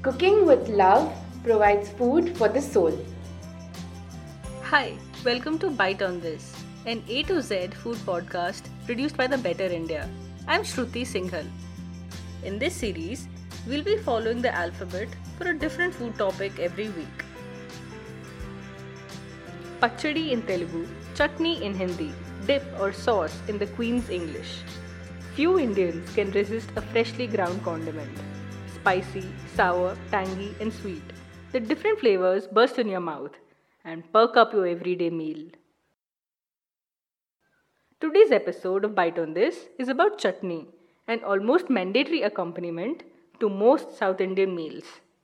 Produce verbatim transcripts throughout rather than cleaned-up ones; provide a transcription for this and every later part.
Cooking with love provides food for the soul. Hi, welcome to Bite on This, an A to Z food podcast produced by the Better India. I'm Shruti Singhal. In this series, we'll be following the alphabet for a different food topic every week. Pachadi in Telugu, chutney in Hindi, dip or sauce in the Queen's English. Few Indians can resist a freshly ground condiment. Spicy, sour, tangy and sweet. The different flavors burst in your mouth and perk up your everyday meal. Today's episode of Bite on This is about chutney, an almost mandatory accompaniment to most South Indian meals.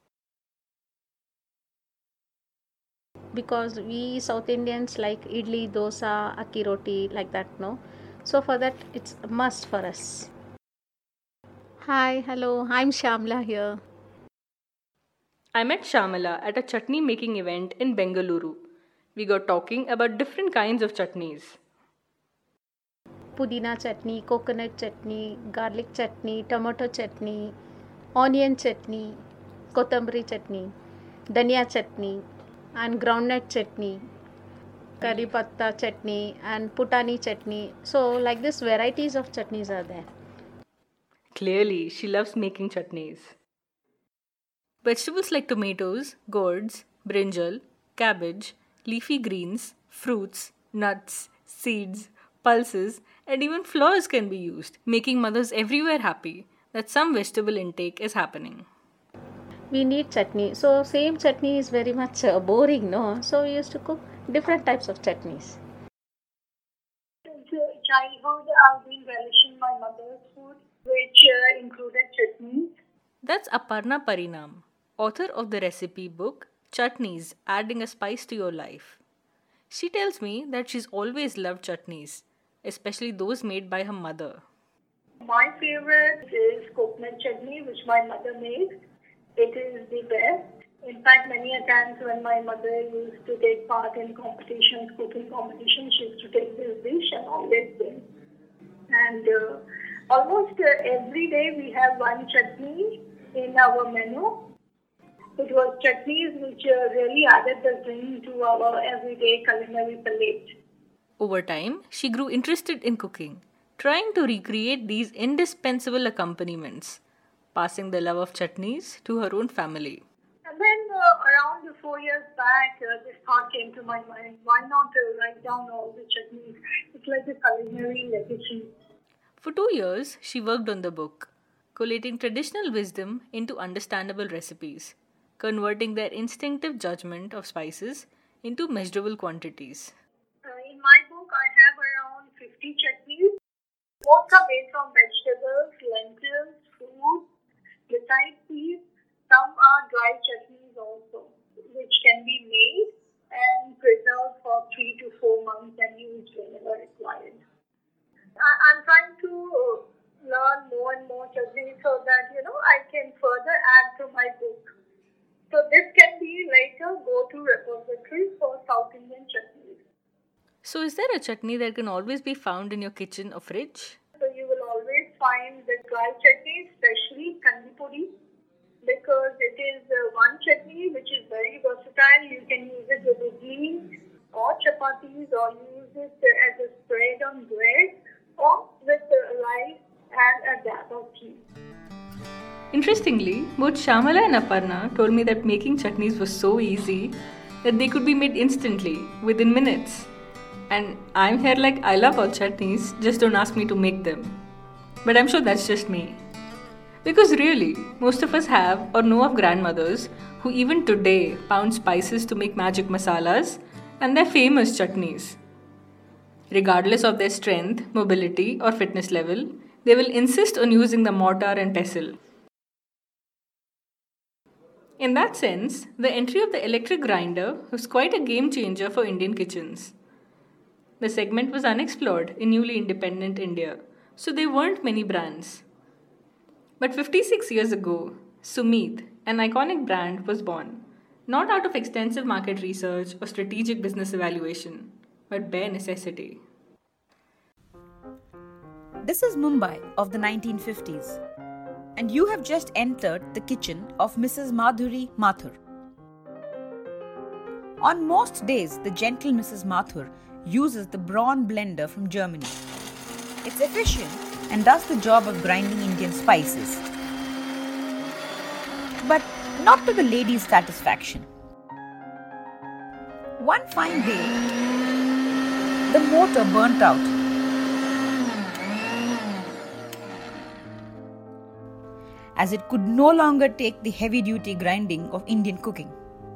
Because we South Indians like idli, dosa, akki roti, like that, no? So for that, it's a must for us. Hi, hello, I'm Shamla here. I met Shamala at a chutney making event in Bengaluru. We got talking about different kinds of chutneys. Pudina chutney, coconut chutney, garlic chutney, tomato chutney, onion chutney, kothambari chutney, dhania chutney, and groundnut chutney, curry patta chutney, and putani chutney. So, like this, varieties of chutneys are there. Clearly, she loves making chutneys. Vegetables like tomatoes, gourds, brinjal, cabbage, leafy greens, fruits, nuts, seeds, pulses, and even flowers can be used, making mothers everywhere happy that some vegetable intake is happening. We need chutney. So, same chutney is very much uh, boring, no? So, we used to cook different types of chutneys. Since childhood, I've been relishing my mother's food, which uh, included chutneys. That's Aparna Parinam, author of the recipe book Chutneys Adding a Spice to Your Life. She tells me that she's always loved chutneys, especially those made by her mother. My favorite is coconut chutney, which my mother makes. It is the best. In fact, many a times when my mother used to take part in competitions, cooking competitions, she used to take this dish and always win. And uh, almost uh, every day we have one chutney in our menu. It was chutneys which uh, really added the zing to our everyday culinary palette. Over time, she grew interested in cooking, trying to recreate these indispensable accompaniments, passing the love of chutneys to her own family. And then uh, around four years back, uh, this thought came to my mind, why not uh, write down all the chutneys? It's like a culinary legacy. For two years, she worked on the book, collating traditional wisdom into understandable recipes, converting their instinctive judgment of spices into measurable quantities. Uh, in my book, I have around fifty chutneys. Most are made from vegetables, lentils, fruits. Besides these, some are dry chutneys also, which can be made and preserved for three to four months and used whenever required. I, I'm trying to uh, learn more and more chutneys so that, you know, I can further add to my book. So this can be like a go-to repository for South Indian chutneys. So, is there a chutney that can always be found in your kitchen or fridge? So you will always find the dry chutney, especially kandi pudi, because it is uh, one chutney which is very versatile. You can use it with idli or chapatis, or use it uh, as a spread on bread, or with uh, rice and a dab of ghee. Interestingly, both Shamala and Aparna told me that making chutneys was so easy that they could be made instantly, within minutes. And I'm here like, I love all chutneys, just don't ask me to make them. But I'm sure that's just me. Because really, most of us have or know of grandmothers who even today pound spices to make magic masalas and their famous chutneys. Regardless of their strength, mobility or fitness level, they will insist on using the mortar and pestle. In that sense, the entry of the electric grinder was quite a game changer for Indian kitchens. The segment was unexplored in newly independent India, so there weren't many brands. But fifty-six years ago, Sumeet, an iconic brand, was born, not out of extensive market research or strategic business evaluation, but bare necessity. This is Mumbai of the nineteen fifties. and you have just entered the kitchen of Missus Madhuri Mathur. On most days, the gentle Missus Mathur uses the Braun blender from Germany. It's efficient and does the job of grinding Indian spices, but not to the lady's satisfaction. One fine day, the motor burnt out. As it could no longer take the heavy-duty grinding of Indian cooking.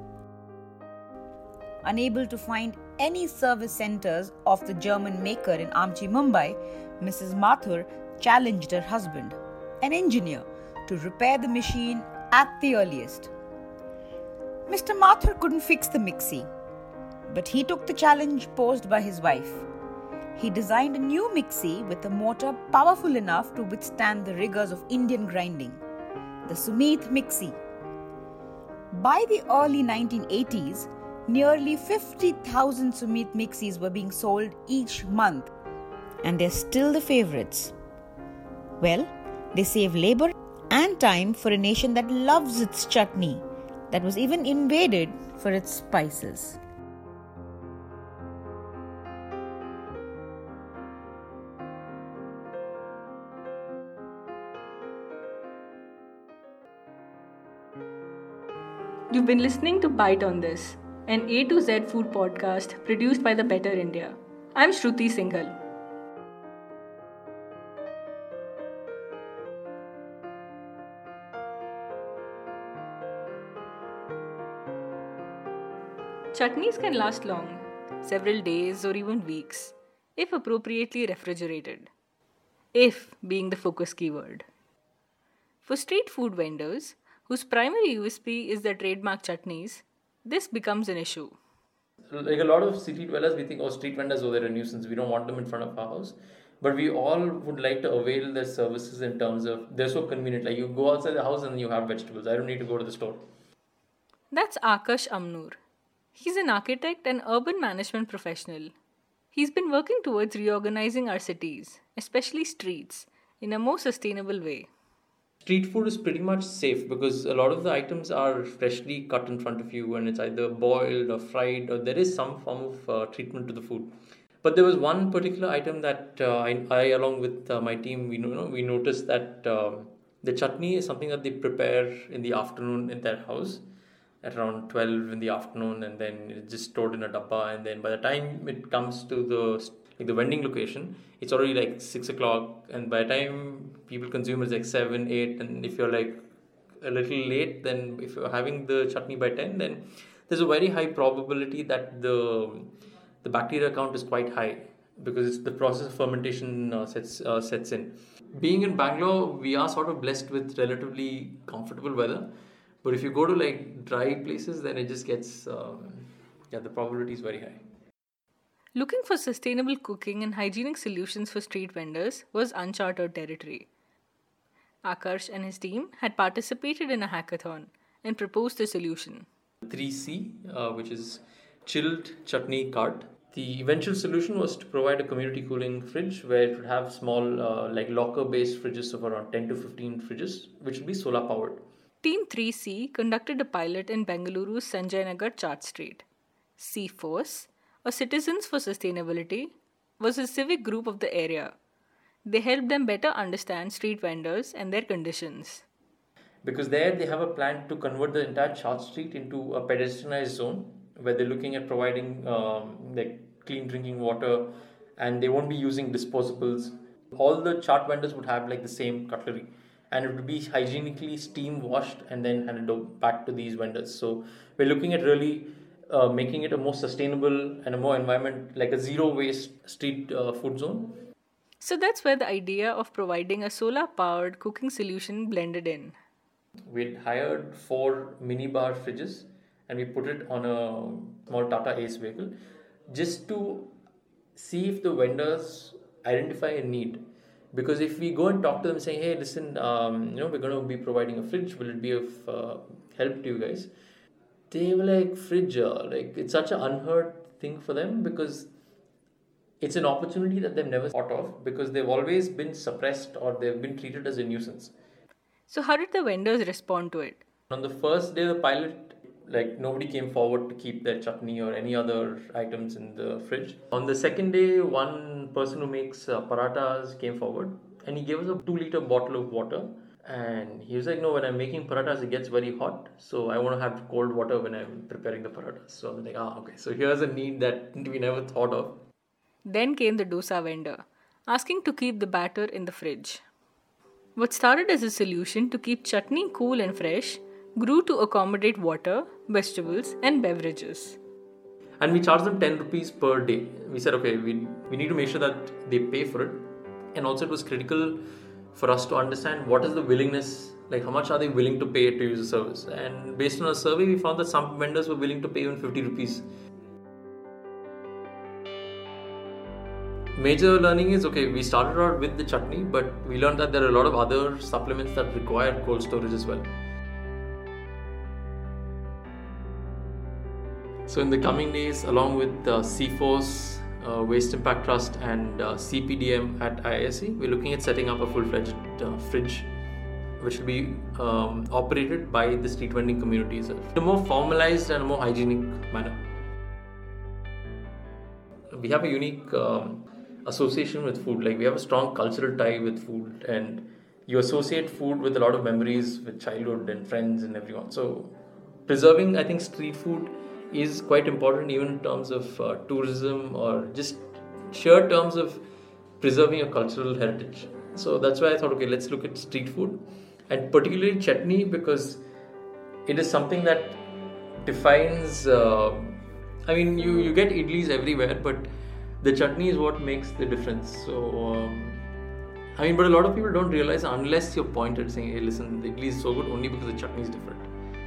Unable to find any service centers of the German maker in Amchi, Mumbai, Missus Mathur challenged her husband, an engineer, to repair the machine at the earliest. Mister Mathur couldn't fix the mixie, but he took the challenge posed by his wife. He designed a new mixie with a motor powerful enough to withstand the rigors of Indian grinding, the Sumith mixie. By the early nineteen eighties, nearly fifty thousand Sumith mixies were being sold each month, and they're still the favorites. Well, they save labor and time for a nation that loves its chutney, that was even invaded for its spices. You've been listening to Bite on This, an A to Z food podcast produced by The Better India. I'm Shruti Singhal. Chutneys can last long, several days or even weeks, if appropriately refrigerated. If being the focus keyword. For street food vendors, whose primary U S P is their trademark chutneys, this becomes an issue. Like a lot of city dwellers, we think, oh, street vendors, oh, they're a nuisance. We don't want them in front of our house. But we all would like to avail their services in terms of they're so convenient. Like you go outside the house and you have vegetables. I don't need to go to the store. That's Akash Amnoor. He's an architect and urban management professional. He's been working towards reorganizing our cities, especially streets, in a more sustainable way. Street food is pretty much safe because a lot of the items are freshly cut in front of you and it's either boiled or fried or there is some form of uh, treatment to the food. But there was one particular item that uh, I, I, along with uh, my team, we know we noticed that uh, the chutney is something that they prepare in the afternoon in their house at around twelve in the afternoon, and then it's just stored in a dabba, and then by the time it comes to the like the vending location, it's already like six o'clock, and by the time people consume it's like seven, eight, and if you're like a little late, then if you're having the chutney by ten, then there's a very high probability that the the bacteria count is quite high because it's the process of fermentation uh, sets uh, sets in. Being in Bangalore, we are sort of blessed with relatively comfortable weather, but if you go to like dry places, then it just gets um, yeah the probability is very high. Looking for sustainable cooking and hygienic solutions for street vendors was uncharted territory. Akarsh and his team had participated in a hackathon and proposed a solution. three C, uh, which is chilled chutney cart. The eventual solution was to provide a community cooling fridge where it would have small uh, like locker-based fridges of around ten to fifteen fridges, which would be solar powered. Team three C conducted a pilot in Bengaluru's Sanjay Nagar Chart Street. C Force, or Citizens for Sustainability, was a civic group of the area. They helped them better understand street vendors and their conditions. Because there they have a plan to convert the entire Chart Street into a pedestrianized zone where they're looking at providing um, like clean drinking water, and they won't be using disposables. All the chart vendors would have like the same cutlery, and it would be hygienically steam washed and then handed back to these vendors. So we're looking at really uh, making it a more sustainable and a more environment, like a zero waste street uh, food zone. So that's where the idea of providing a solar powered cooking solution blended in. We'd hired four minibar fridges and we put it on a small Tata Ace vehicle just to see if the vendors identify a need. Because if we go and talk to them saying, hey, listen, um, you know, we're going to be providing a fridge, will it be of uh, help to you guys? They were like, fridge, uh, like it's such an unheard thing for them because it's an opportunity that they've never thought of because they've always been suppressed or they've been treated as a nuisance. So, how did the vendors respond to it? On the first day of the pilot, like nobody came forward to keep their chutney or any other items in the fridge. On the second day, one person who makes uh, parathas came forward and he gave us a two liter bottle of water. And he was like, no, when I'm making parathas, it gets very hot. So I want to have cold water when I'm preparing the parathas. So I was like, ah, okay. So here's a need that we never thought of. Then came the dosa vendor, asking to keep the batter in the fridge. What started as a solution to keep chutney cool and fresh grew to accommodate water, vegetables, and beverages. And we charged them ten rupees per day. We said, okay, we, we need to make sure that they pay for it. And also it was critical for us to understand what is the willingness, like how much are they willing to pay to use the service. And based on a survey, we found that some vendors were willing to pay even fifty rupees. Major learning is, okay, we started out with the chutney, but we learned that there are a lot of other supplements that require cold storage as well. So in the coming days, along with uh, C F O S, uh, Waste Impact Trust and uh, C P D M at I I S C, we're looking at setting up a full-fledged uh, fridge which will be um, operated by the street vending community itself in a more formalized and a more hygienic manner. We have a unique um, association with food. Like we have a strong cultural tie with food, and you associate food with a lot of memories with childhood and friends and everyone. So preserving, I think, street food is quite important even in terms of uh, tourism or just sheer terms of preserving a cultural heritage. So that's why I thought, okay, let's look at street food, and particularly chutney, because it is something that defines uh, I mean you, you get idlis everywhere, but the chutney is what makes the difference. So um, I mean, but a lot of people don't realize unless you're pointed saying, hey, listen, the idli is so good only because the chutney is different.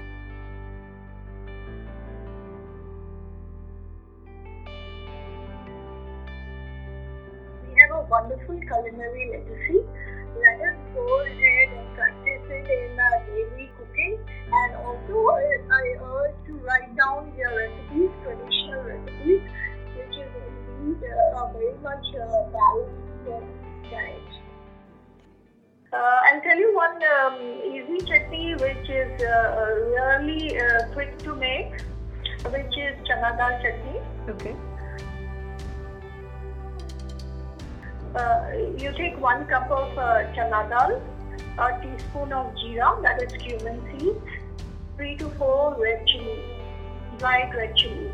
Wonderful culinary legacy. Let us go ahead and practice it in our daily cooking, and also I urge to write down your recipes, traditional recipes, which is indeed uh, a very much uh, balanced diet. Uh, I'll tell you one um, easy chutney which is uh, really uh, quick to make, which is chana dal chutney. Okay. Uh, you take one cup of uh, chana dal, a teaspoon of jeera, that is cumin seeds, three to four red chilies, dried red chilies.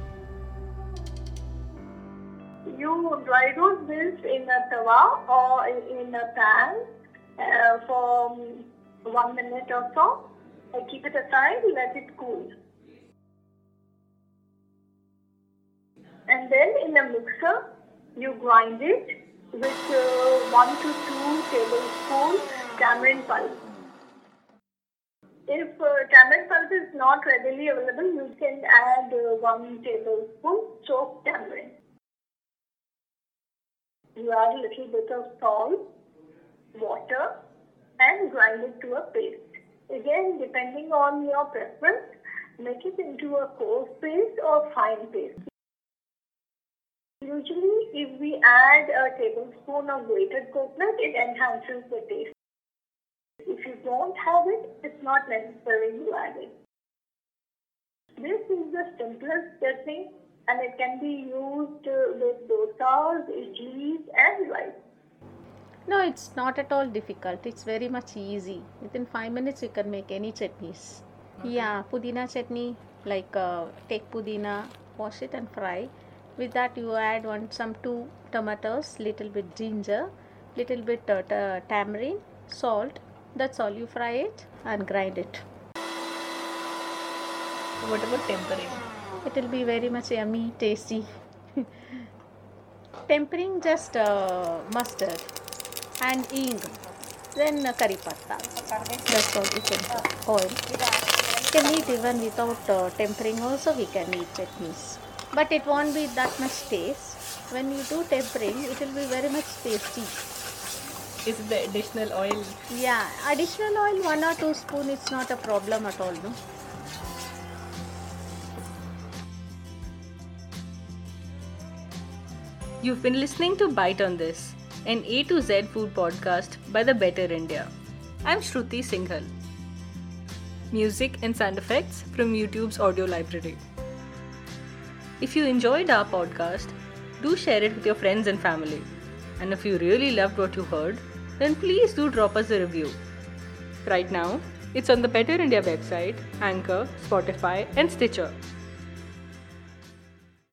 You dry roast this in a tawa or in a pan uh, for one minute or so. Uh, keep it aside, let it cool. And then in a mixer, you grind it with uh, one to two tablespoons tamarind pulp. If uh, tamarind pulp is not readily available, you can add uh, one tablespoon chopped tamarind. You add a little bit of salt, water, and grind it to a paste. Again, depending on your preference, make it into a coarse paste or fine paste. Usually, if we add a tablespoon of grated coconut, it enhances the taste. If you don't have it, it's not necessary to add it. This is the simplest chutney, and it can be used uh, with dosas, idlis, and rice. No, it's not at all difficult. It's very much easy. Within five minutes, you can make any chutneys. Okay. Yeah, pudina chutney, like uh, take pudina, wash it and fry. With that, you add one some two tomatoes, little bit ginger, little bit uh, t- tamarind, salt. That's all. You fry it and grind it. What about tempering? It will be very much yummy, tasty. Tempering, just uh, mustard and ing, then uh, curry patta. That's all you can do. Oil. You can eat even without uh, tempering. Also, we can eat chutneys. But it won't be that much taste. When you do tempering, it will be very much tasty. Is it the additional oil? Yeah, additional oil, one or two spoon, it's not a problem at all, no? You've been listening to Bite on This, an A to Z food podcast by The Better India. I'm Shruti Singhal. Music and sound effects from YouTube's audio library. If you enjoyed our podcast, do share it with your friends and family. And if you really loved what you heard, then please do drop us a review. Right now, it's on the Better India website, Anchor, Spotify, and Stitcher.